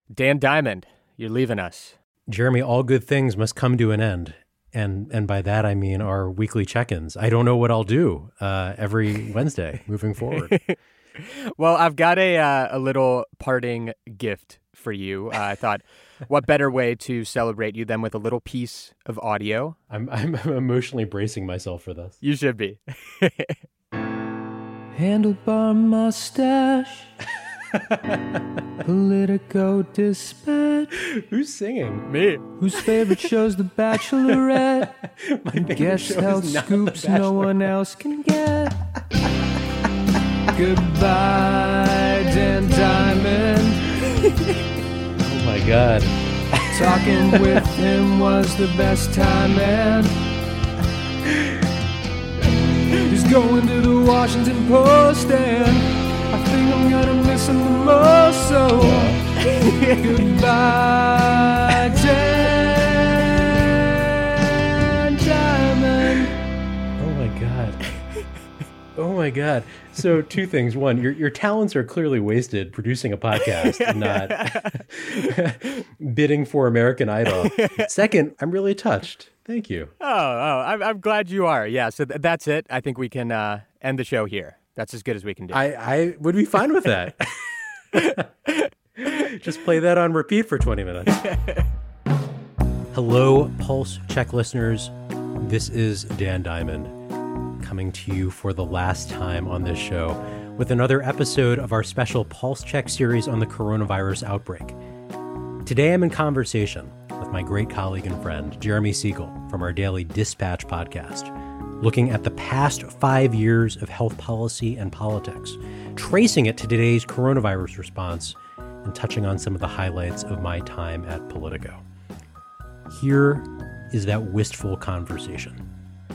Dan Diamond, you're leaving us. Jeremy, all good things must come to an end. And by that, I mean our weekly check-ins. I don't know what I'll do every Wednesday moving forward. Well, I've got a little parting gift for you. I thought, what better way to celebrate you than with a little piece of audio? I'm emotionally bracing myself for this. You should be. Handlebar mustache. Politico dispatch. Who's singing? Me. Whose favorite show's The Bachelorette? My favorite Guess show how is not scoops The Bachelor. no one else can get. Goodbye, Dan Diamond. Oh my God. Talking with him was the best time, man. He's going to the Washington Post, and I think I'm gonna miss him the most. So goodbye, Dan Diamond. Oh my God. Oh my God. So two things. One, your talents are clearly wasted producing a podcast and not bidding for American Idol. Second, I'm really touched. Thank you. I'm glad you are. Yeah, so that's it. I think we can end the show here. That's as good as we can do. I would be fine with that. Just play that on repeat for 20 minutes. Hello, Pulse Check listeners. This is Dan Diamond coming to you for the last time on this show with another episode of our special Pulse Check series on the coronavirus outbreak. Today I'm in conversation with my great colleague and friend, Jeremy Siegel, from our daily Dispatch podcast, looking at the past 5 years of health policy and politics, tracing it to today's coronavirus response, and touching on some of the highlights of my time at Politico. Here is that wistful conversation.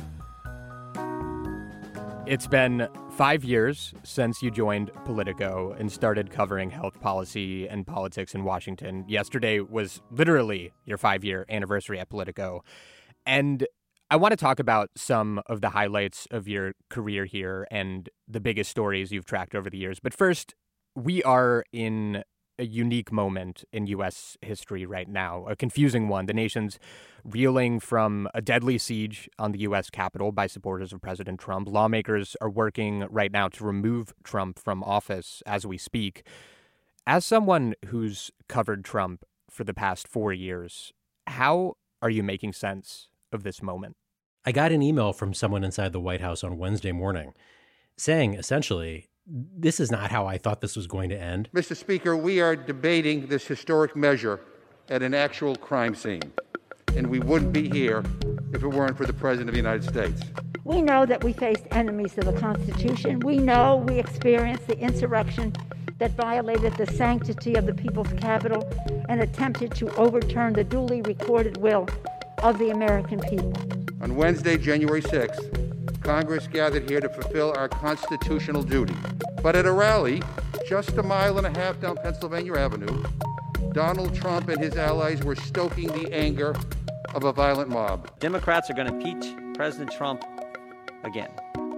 It's been 5 years since you joined Politico and started covering health policy and politics in Washington. Yesterday was literally your 5-year anniversary at Politico. And I want to talk about some of the highlights of your career here and the biggest stories you've tracked over the years. But first, we are in a unique moment in U.S. history right now, a confusing one. The nation's reeling from a deadly siege on the U.S. Capitol by supporters of President Trump. Lawmakers are working right now to remove Trump from office as we speak. As someone who's covered Trump for the past 4 years, how are you making sense of this moment? I got an email from someone inside the White House on Wednesday morning saying, essentially, this is not how I thought this was going to end. Mr. Speaker, we are debating this historic measure at an actual crime scene, and we wouldn't be here if it weren't for the President of the United States. We know that we faced enemies of the Constitution. We know we experienced the insurrection that violated the sanctity of the people's capital and attempted to overturn the duly recorded will of the American people. On Wednesday, January 6th, Congress gathered here to fulfill our constitutional duty. But at a rally just a mile and a half down Pennsylvania Avenue, Donald Trump and his allies were stoking the anger of a violent mob. Democrats are going to impeach President Trump again.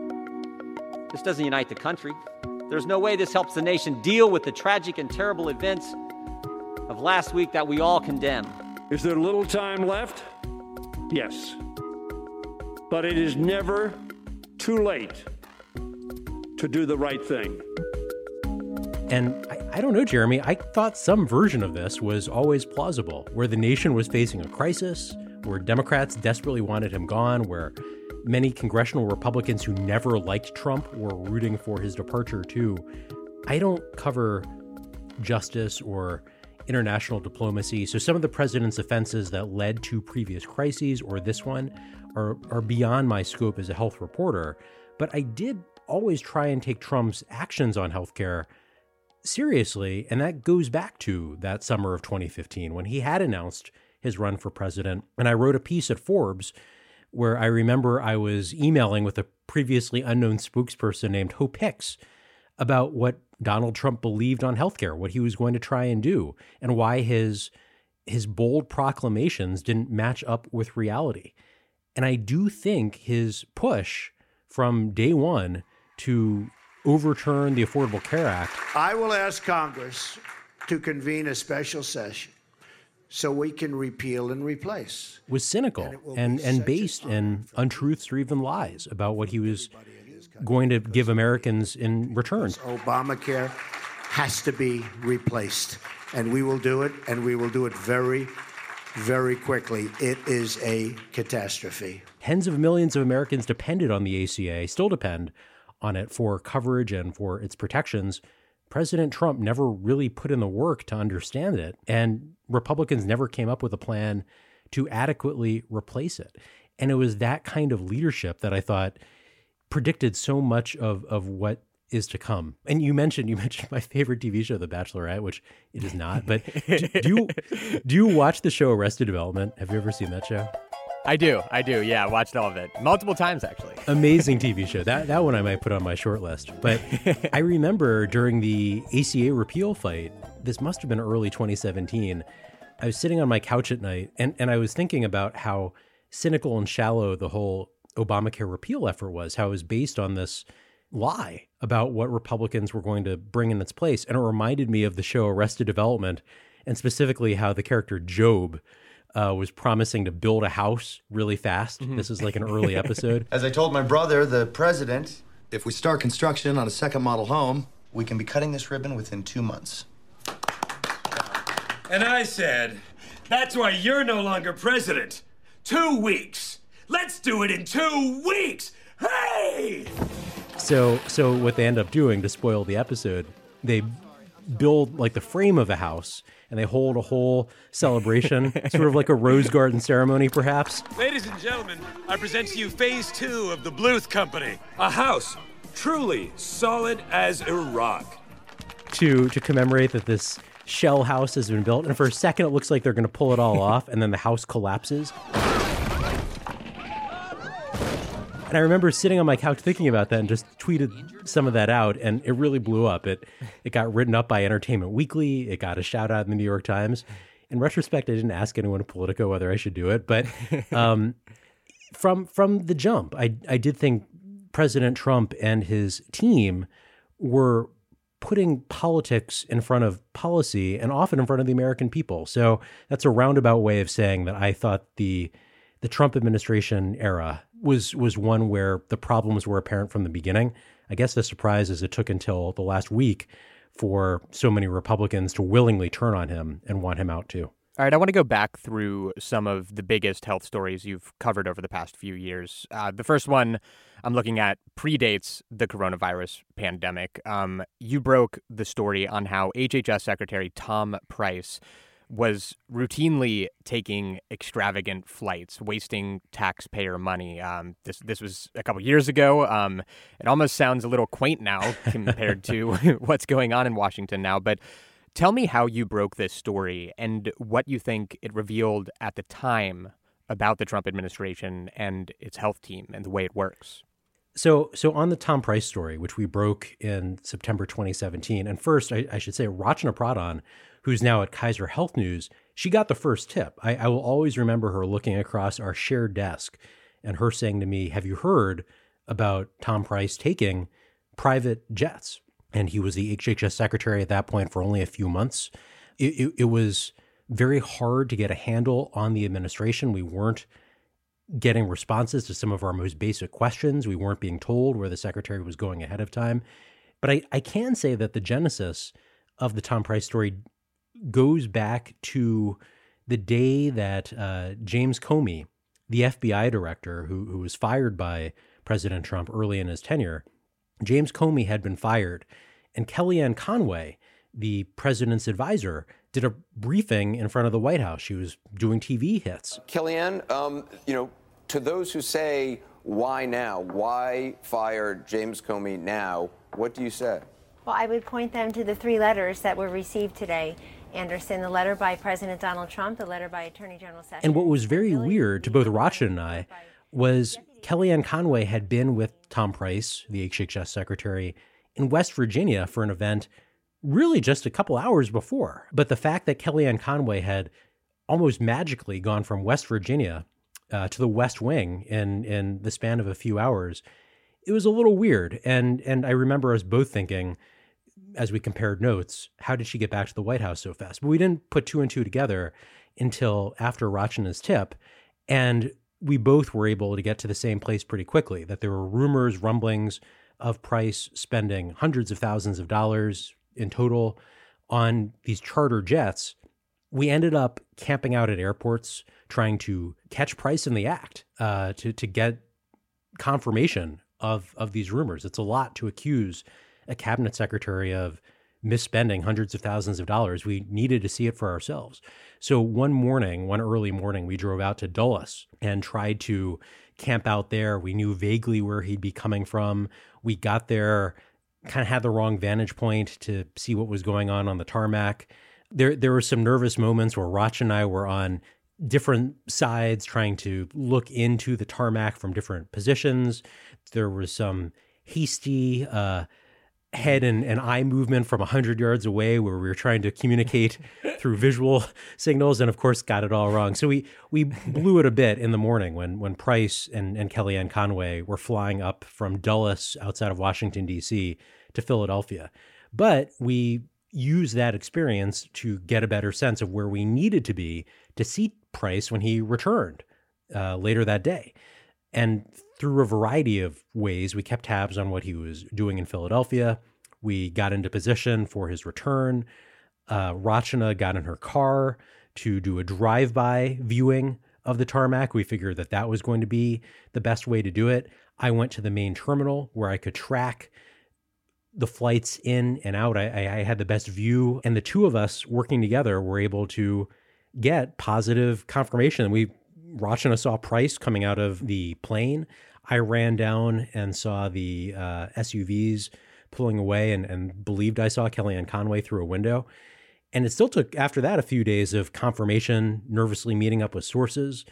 This doesn't unite the country. There's no way this helps the nation deal with the tragic and terrible events of last week that we all condemn. Is there little time left? Yes. But it is never too late to do the right thing. And I don't know, Jeremy, I thought some version of this was always plausible, where the nation was facing a crisis, where Democrats desperately wanted him gone, where many congressional Republicans who never liked Trump were rooting for his departure too. I don't cover justice or international diplomacy, so some of the president's offenses that led to previous crises or this one are beyond my scope as a health reporter. But I did always try and take Trump's actions on healthcare seriously, and that goes back to that summer of 2015 when he had announced his run for president. And I wrote a piece at Forbes where I remember I was emailing with a previously unknown spokesperson named Hope Hicks about what Donald Trump believed on healthcare, what he was going to try and do, and why his bold proclamations didn't match up with reality. And I do think his push from day one to overturn the Affordable Care Act. I will ask Congress to convene a special session so we can repeal and replace. Was cynical and based in untruths or even lies about what he was going to give Americans in return. Obamacare has to be replaced, and we will do it, and we will do it very, very quickly. It is a catastrophe. Tens of millions of Americans depended on the ACA, still depend on it for coverage and for its protections. President Trump never really put in the work to understand it, and Republicans never came up with a plan to adequately replace it. And it was that kind of leadership that I thought predicted so much of what is to come. And you mentioned my favorite TV show, The Bachelorette, which it is not. But do you watch the show Arrested Development? Have you ever seen that show? I do. Yeah, watched all of it multiple times, actually. Amazing TV show. That one I might put on my short list. But I remember during the ACA repeal fight, this must have been early 2017, I was sitting on my couch at night and I was thinking about how cynical and shallow the whole Obamacare repeal effort was, how it was based on this lie about what Republicans were going to bring in its place. And it reminded me of the show Arrested Development, and specifically how the character Job was promising to build a house really fast. Mm-hmm. This is like an early episode. As I told my brother, the president, if we start construction on a second model home, we can be cutting this ribbon within 2 months. And I said, that's why you're no longer president. 2 weeks. Let's do it in 2 weeks. Hey! So what they end up doing to spoil the episode, they build like the frame of a house and they hold a whole celebration, sort of like a rose garden ceremony, perhaps. Ladies and gentlemen, I present to you phase 2 of the Bluth Company. A house truly solid as a rock. To commemorate that this shell house has been built. And for a second, it looks like they're going to pull it all off. And then the house collapses. And I remember sitting on my couch thinking about that and just tweeted some of that out, and it really blew up. It got written up by Entertainment Weekly. It got a shout out in the New York Times. In retrospect, I didn't ask anyone at Politico whether I should do it, but from the jump, I did think President Trump and his team were putting politics in front of policy and often in front of the American people. So that's a roundabout way of saying that I thought the Trump administration era was one where the problems were apparent from the beginning. I guess the surprise is it took until the last week for so many Republicans to willingly turn on him and want him out too. All right, I want to go back through some of the biggest health stories you've covered over the past few years. The first one I'm looking at predates the coronavirus pandemic. You broke the story on how HHS Secretary Tom Price was routinely taking extravagant flights, wasting taxpayer money. This was a couple years ago. It almost sounds a little quaint now compared to what's going on in Washington now. But tell me how you broke this story and what you think it revealed at the time about the Trump administration and its health team and the way it works. So on the Tom Price story, which we broke in September 2017, and first I should say Rachna Pradhan, who's now at Kaiser Health News, she got the first tip. I will always remember her looking across our shared desk and her saying to me, have you heard about Tom Price taking private jets? And he was the HHS secretary at that point for only a few months. It was very hard to get a handle on the administration. We weren't getting responses to some of our most basic questions. We weren't being told where the secretary was going ahead of time. But I can say that the genesis of the Tom Price story goes back to the day that James Comey, the FBI director who was fired by President Trump early in his tenure, James Comey had been fired, and Kellyanne Conway, the president's advisor, did a briefing in front of the White House. She was doing TV hits. Kellyanne, to those who say, why now? Why fire James Comey now? What do you say? Well, I would point them to the 3 letters that were received today, Anderson, the letter by President Donald Trump, the letter by Attorney General Sessions. And what was very weird to both Rachna and I was Kellyanne Conway had been with Tom Price, the HHS secretary, in West Virginia for an event really just a couple hours before. But the fact that Kellyanne Conway had almost magically gone from West Virginia to the West Wing in the span of a few hours, it was a little weird. And I remember us both thinking, as we compared notes, how did she get back to the White House so fast? But we didn't put two and two together until after Rachana's tip. And we both were able to get to the same place pretty quickly, that there were rumors, rumblings of Price spending hundreds of thousands of dollars in total on these charter jets. We ended up camping out at airports trying to catch Price in the act, to get confirmation of these rumors. It's a lot to accuse a cabinet secretary of misspending hundreds of thousands of dollars. We needed to see it for ourselves. So one early morning, we drove out to Dulles and tried to camp out there. We knew vaguely where he'd be coming from. We got there, kind of had the wrong vantage point to see what was going on the tarmac. There were some nervous moments where Rach and I were on different sides trying to look into the tarmac from different positions. There was some hasty head and eye movement from 100 yards away where we were trying to communicate through visual signals, and of course got it all wrong. So we blew it a bit in the morning when Price and Kellyanne Conway were flying up from Dulles outside of Washington, D.C. to Philadelphia. But we used that experience to get a better sense of where we needed to be to see Price when he returned later that day. And through a variety of ways, we kept tabs on what he was doing in Philadelphia. We got into position for his return. Rachana got in her car to do a drive-by viewing of the tarmac. We figured that was going to be the best way to do it. I went to the main terminal where I could track the flights in and out. I had the best view, and the two of us working together were able to get positive confirmation. Rachana saw Price coming out of the plane. I ran down and saw the SUVs pulling away and believed I saw Kellyanne Conway through a window. And it still took, after that, a few days of confirmation, nervously meeting up with sources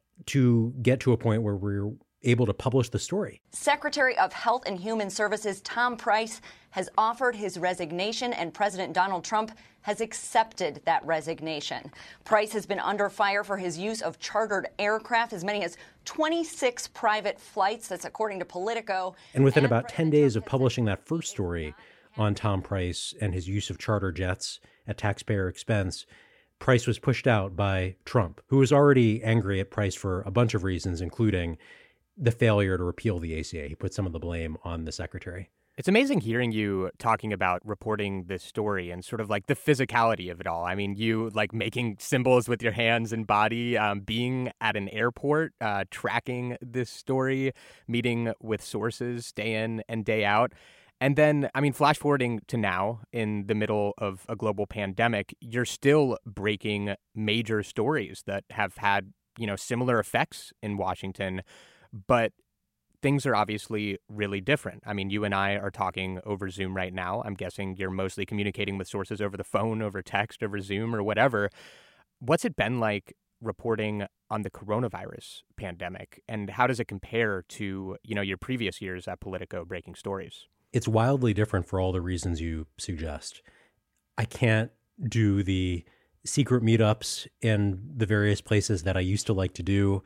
to get to a point where we were able to publish the story. Secretary of Health and Human Services Tom Price has offered his resignation, and President Donald Trump has accepted that resignation. Price has been under fire for his use of chartered aircraft, as many as 26 private flights. That's according to Politico. And within about 10 days of publishing that first story on Tom Price and his use of charter jets at taxpayer expense, Price was pushed out by Trump, who was already angry at Price for a bunch of reasons, including the failure to repeal the ACA. He put some of the blame on the secretary. It's amazing hearing you talking about reporting this story and sort of like the physicality of it all. I mean, you like making symbols with your hands and body, being at an airport, tracking this story, meeting with sources day in and day out. And then, I mean, flash forwarding to now in the middle of a global pandemic, you're still breaking major stories that have had, similar effects in Washington. But things are obviously really different. I mean, you and I are talking over Zoom right now. I'm guessing you're mostly communicating with sources over the phone, over text, over Zoom, or whatever. What's it been like reporting on the coronavirus pandemic? And how does it compare to, your previous years at Politico breaking stories? It's wildly different for all the reasons you suggest. I can't do the secret meetups in the various places that I used to like to do.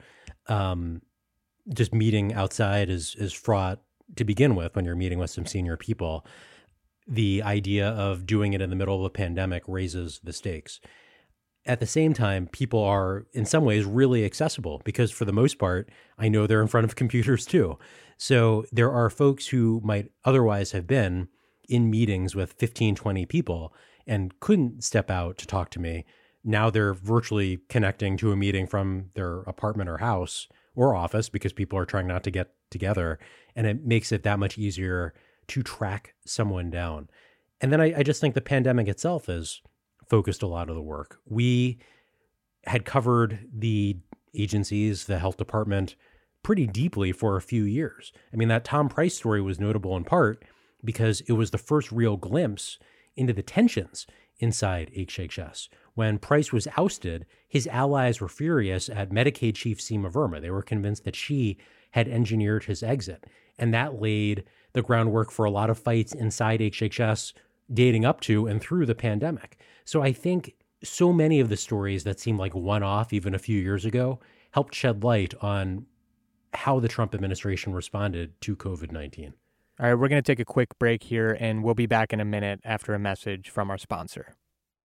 Just meeting outside is fraught to begin with when you're meeting with some senior people. The idea of doing it in the middle of a pandemic raises the stakes. At the same time, people are in some ways really accessible because for the most part, I know they're in front of computers too. So there are folks who might otherwise have been in meetings with 15, 20 people and couldn't step out to talk to me. Now they're virtually connecting to a meeting from their apartment or house or office because people are trying not to get together. And it makes it that much easier to track someone down. And then I just think the pandemic itself has focused a lot of the work. We had covered the agencies, the health department, pretty deeply for a few years. I mean, that Tom Price story was notable in part because it was the first real glimpse into the tensions inside HHS. When Price was ousted, his allies were furious at Medicaid chief Seema Verma. They were convinced that she had engineered his exit. And that laid the groundwork for a lot of fights inside HHS dating up to and through the pandemic. So I think so many of the stories that seemed like one-off even a few years ago helped shed light on how the Trump administration responded to COVID-19. All right, we're going to take a quick break here, and we'll be back in a minute after a message from our sponsor.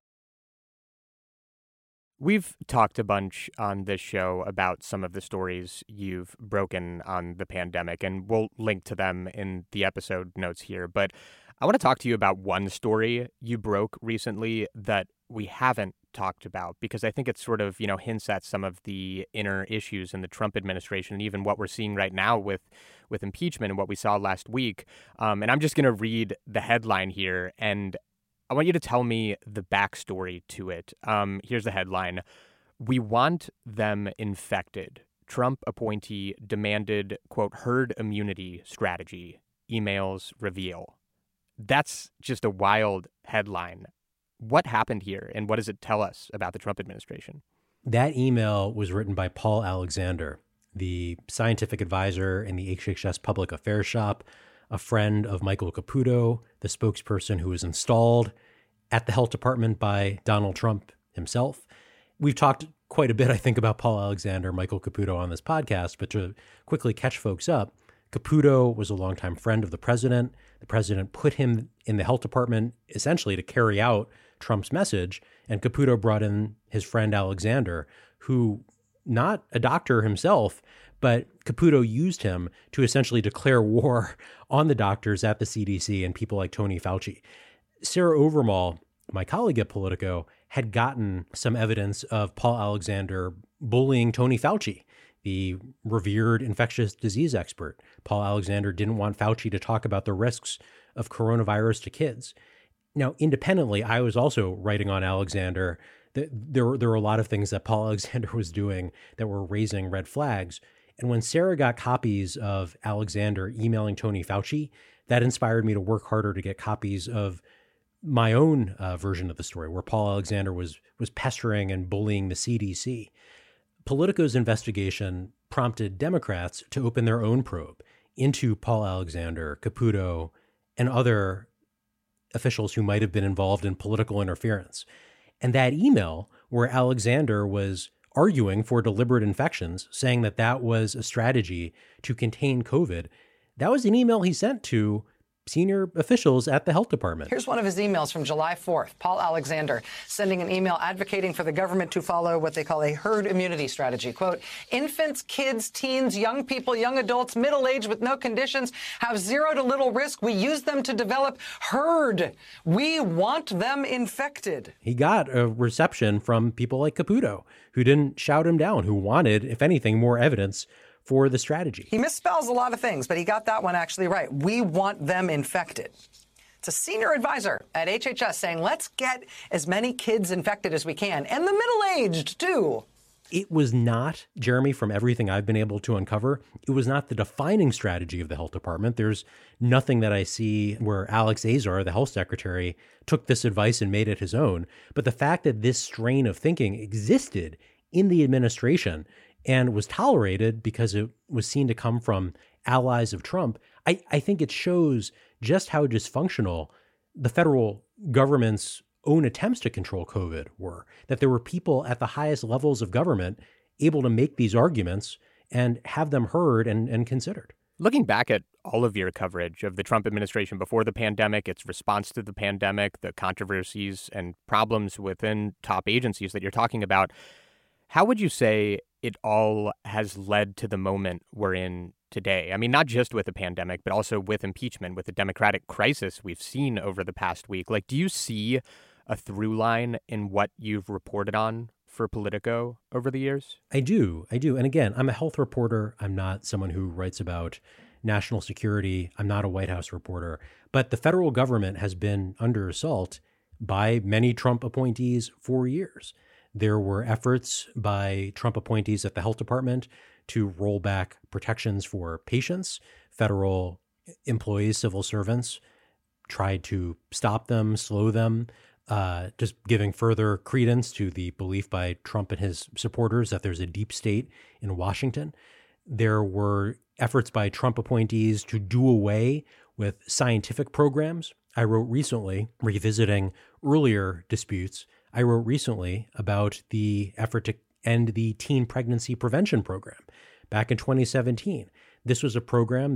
We've talked a bunch on this show about some of the stories you've broken on the pandemic, and we'll link to them in the episode notes here. But I want to talk to you about one story you broke recently that we haven't talked about, because I think it sort of, hints at some of the inner issues in the Trump administration and even what we're seeing right now with impeachment and what we saw last week. And I'm just going to read the headline here, and I want you to tell me the backstory to it. Here's the headline. We want them infected. Trump appointee demanded, quote, herd immunity strategy. Emails reveal. That's just a wild headline. What happened here, and what does it tell us about the Trump administration? That email was written by Paul Alexander, the scientific advisor in the HHS Public Affairs Shop, a friend of Michael Caputo, the spokesperson who was installed at the health department by Donald Trump himself. We've talked quite a bit, I think, about Paul Alexander, Michael Caputo on this podcast, but to quickly catch folks up, Caputo was a longtime friend of the president. The president put him in the health department essentially to carry out Trump's message, and Caputo brought in his friend Alexander, who, not a doctor himself, but Caputo used him to essentially declare war on the doctors at the CDC and people like Tony Fauci. Sarah Overmall, my colleague at Politico, had gotten some evidence of Paul Alexander bullying Tony Fauci, the revered infectious disease expert. Paul Alexander didn't want Fauci to talk about the risks of coronavirus to kids. Now, independently, I was also writing on Alexander. There were a lot of things that Paul Alexander was doing that were raising red flags. And when Sarah got copies of Alexander emailing Tony Fauci, that inspired me to work harder to get copies of my own version of the story, where Paul Alexander was pestering and bullying the CDC. Politico's investigation prompted Democrats to open their own probe into Paul Alexander, Caputo, and other officials who might have been involved in political interference. And that email where Alexander was arguing for deliberate infections, saying that that was a strategy to contain COVID, that was an email he sent to senior officials at the health department. Here's one of his emails from July 4th. Paul Alexander sending an email advocating for the government to follow what they call a herd immunity strategy. Quote, infants, kids, teens, young people, young adults, middle-aged with no conditions have zero to little risk. We use them to develop herd. We want them infected. He got a reception from people like Caputo, who didn't shout him down, who wanted, if anything, more evidence for the strategy. He misspells a lot of things, but he got that one actually right. We want them infected. It's a senior advisor at HHS saying, let's get as many kids infected as we can, and the middle-aged, too. It was not, Jeremy, from everything I've been able to uncover, it was not the defining strategy of the health department. There's nothing that I see where Alex Azar, the health secretary, took this advice and made it his own. But the fact that this strain of thinking existed in the administration and was tolerated because it was seen to come from allies of Trump, I think it shows just how dysfunctional the federal government's own attempts to control COVID were, that there were people at the highest levels of government able to make these arguments and have them heard and considered. Looking back at all of your coverage of the Trump administration before the pandemic, its response to the pandemic, the controversies and problems within top agencies that you're talking about, how would you say it all has led to the moment we're in today? I mean, not just with the pandemic, but also with impeachment, with the Democratic crisis we've seen over the past week. Like, do you see a through line in what you've reported on for Politico over the years? I do. And again, I'm a health reporter. I'm not someone who writes about national security. I'm not a White House reporter. But the federal government has been under assault by many Trump appointees for years. There were efforts by Trump appointees at the health department to roll back protections for patients. Federal employees, civil servants, tried to stop them, slow them, just giving further credence to the belief by Trump and his supporters that there's a deep state in Washington. There were efforts by Trump appointees to do away with scientific programs. I wrote recently, revisiting earlier disputes, I wrote recently about the effort to end the teen pregnancy prevention program back in 2017. This was a program that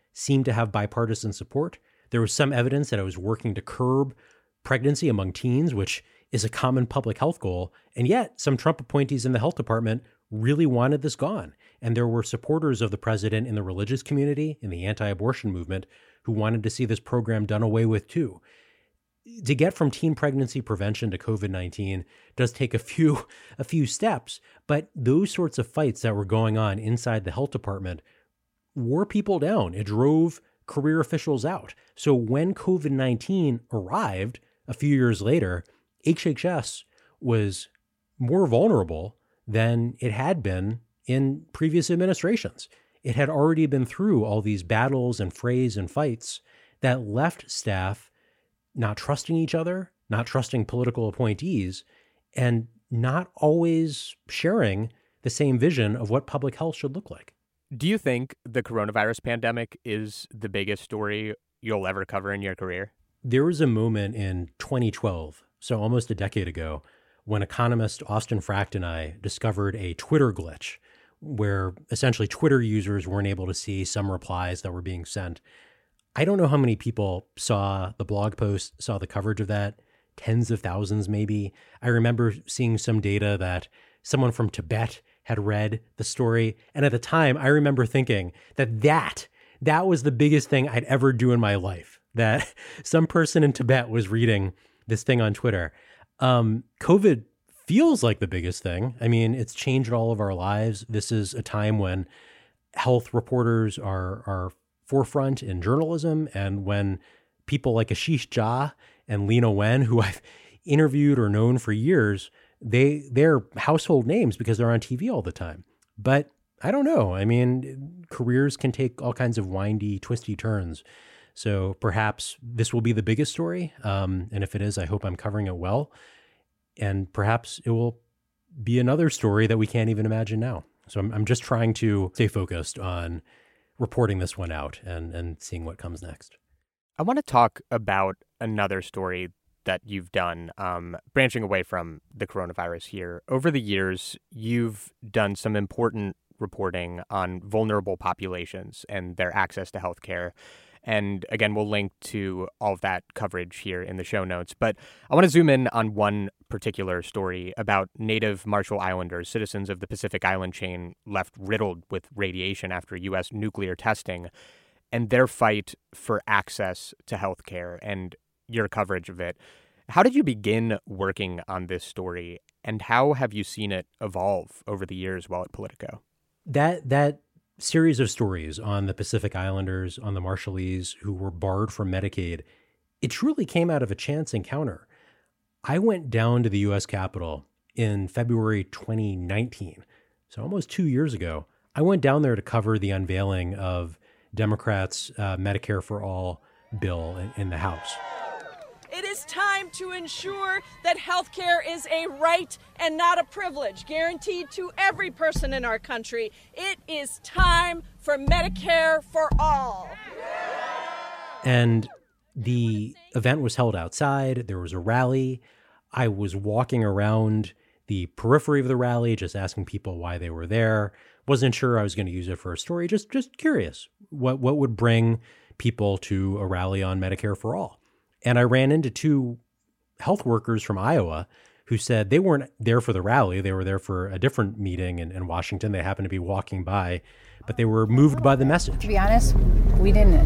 seemed to have bipartisan support. There was some evidence that it was working to curb pregnancy among teens, which is a common public health goal. And yet some Trump appointees in the health department really wanted this gone. And there were supporters of the president in the religious community, in the anti-abortion movement, who wanted to see this program done away with too. To get from teen pregnancy prevention to COVID-19 does take a few steps, but those sorts of fights that were going on inside the health department wore people down. It drove career officials out. So when COVID-19 arrived a few years later, HHS was more vulnerable than it had been in previous administrations. It had already been through all these battles and frays and fights that left staff not trusting each other, not trusting political appointees, and not always sharing the same vision of what public health should look like. Do you think the coronavirus pandemic is the biggest story you'll ever cover in your career? There was a moment in 2012, so almost a decade ago, when economist Austin Fracht and I discovered a Twitter glitch where essentially Twitter users weren't able to see some replies that were being sent. I don't know how many people saw the blog post, saw the coverage of that, tens of thousands maybe. I remember seeing some data that someone from Tibet had read the story. And at the time, I remember thinking that was the biggest thing I'd ever do in my life, that some person in Tibet was reading this thing on Twitter. COVID feels like the biggest thing. I mean, it's changed all of our lives. This is a time when health reporters are forefront in journalism, and when people like Ashish Jha and Lena Wen, who I've interviewed or known for years, they're household names because they're on TV all the time. But I don't know. I mean, careers can take all kinds of windy, twisty turns. So perhaps this will be the biggest story. And if it is, I hope I'm covering it well. And perhaps it will be another story that we can't even imagine now. So I'm just trying to stay focused on reporting this one out and seeing what comes next. I want to talk about another story that you've done, branching away from the coronavirus here. Over the years, you've done some important reporting on vulnerable populations and their access to healthcare. And again, we'll link to all of that coverage here in the show notes. But I want to zoom in on one particular story about Native Marshall Islanders, citizens of the Pacific Island chain, left riddled with radiation after U.S. nuclear testing, and their fight for access to healthcare and your coverage of it. How did you begin working on this story, and how have you seen it evolve over the years while at Politico? That series of stories on the Pacific Islanders, on the Marshallese who were barred from Medicaid, it truly came out of a chance encounter. I went down to the U.S. Capitol in February 2019, so almost 2 years ago. I went down there to cover the unveiling of Democrats' Medicare for All bill in the House. It is time to ensure that health care is a right and not a privilege, guaranteed to every person in our country. It is time for Medicare for all. And the event was held outside. There was a rally. I was walking around the periphery of the rally, just asking people why they were there. Wasn't sure I was going to use it for a story, just curious what would bring people to a rally on Medicare for all. And I ran into two health workers from Iowa who said they weren't there for the rally. They were there for a different meeting in Washington. They happened to be walking by, but they were moved by the message. To be honest, we didn't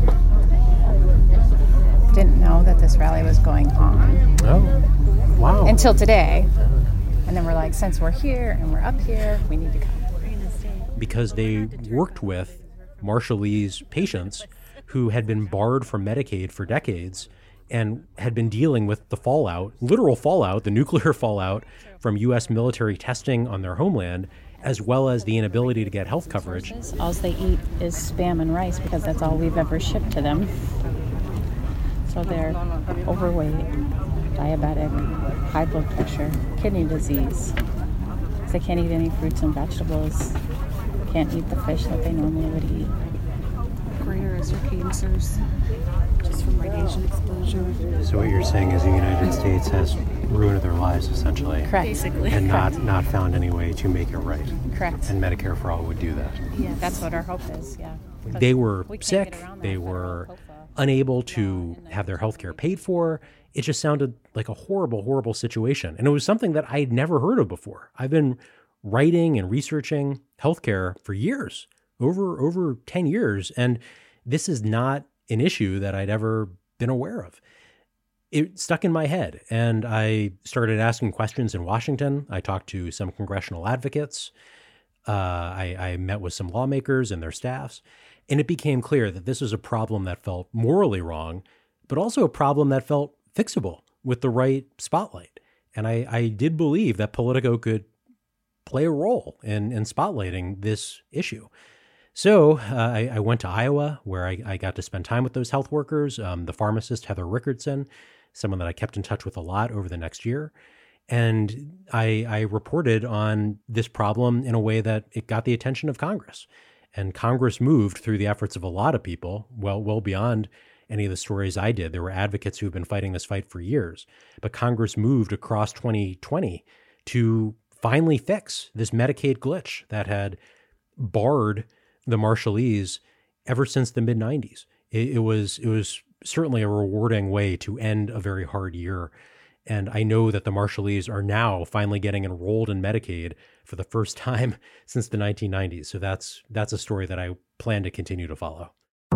know that this rally was going on. Oh, wow. Until today. And then we're like, since we're here and we're up here, we need to come. Because they worked with Marshallese patients who had been barred from Medicaid for decades and had been dealing with the fallout, literal fallout, the nuclear fallout from U.S. military testing on their homeland, as well as the inability to get health coverage. All they eat is Spam and rice because that's all we've ever shipped to them. So they're overweight, diabetic, high blood pressure, kidney disease. They can't eat any fruits and vegetables, can't eat the fish that they normally would eat. Greater as your cancers, just from radiation exposure. So what you're saying is the United States has ruin of their lives, essentially. Correct. Basically. And Correct. not found any way to make it right. Correct. And Medicare for All would do that. Yeah, that's what our hope is, yeah. They were We can't sick. get around that They federal were COFA. unable to have their health care paid for. It just sounded like a horrible, horrible situation. And it was something that I had never heard of before. I've been writing and researching healthcare for years, over 10 years. And this is not an issue that I'd ever been aware of. It stuck in my head, and I started asking questions in Washington. I talked to some congressional advocates. I met with some lawmakers and their staffs, and it became clear that this was a problem that felt morally wrong, but also a problem that felt fixable with the right spotlight. And I did believe that Politico could play a role in spotlighting this issue. So I went to Iowa, where I got to spend time with those health workers, the pharmacist Heather Rickardson, someone that I kept in touch with a lot over the next year. And I reported on this problem in a way that it got the attention of Congress. And Congress moved through the efforts of a lot of people, well beyond any of the stories I did. There were advocates who've been fighting this fight for years. But Congress moved across 2020 to finally fix this Medicaid glitch that had barred the Marshallese ever since the mid-90s. It was certainly a rewarding way to end a very hard year. And I know that the Marshallese are now finally getting enrolled in Medicaid for the first time since the 1990s. So that's a story that I plan to continue to follow.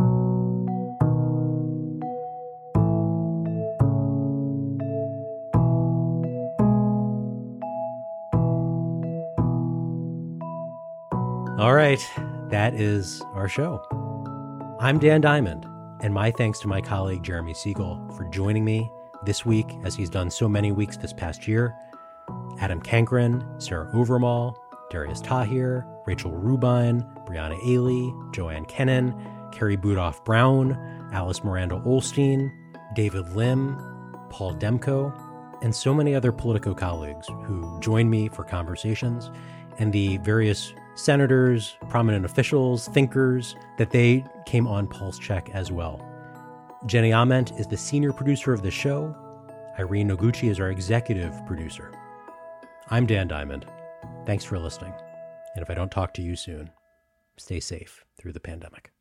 All right, that is our show. I'm Dan Diamond, and my thanks to my colleague Jeremy Siegel for joining me this week, as he's done so many weeks this past year. Adam Cankren, Sarah Overmall, Darius Tahir, Rachel Rubine, Brianna Ailey, Joanne Kennan, Carrie Budoff Brown, Alice Miranda Olstein, David Lim, Paul Demko, and so many other Politico colleagues who joined me for conversations, and the various senators, prominent officials, thinkers, that they came on Pulse Check as well. Jenny Ament is the senior producer of the show. Irene Noguchi is our executive producer. I'm Dan Diamond. Thanks for listening. And if I don't talk to you soon, stay safe through the pandemic.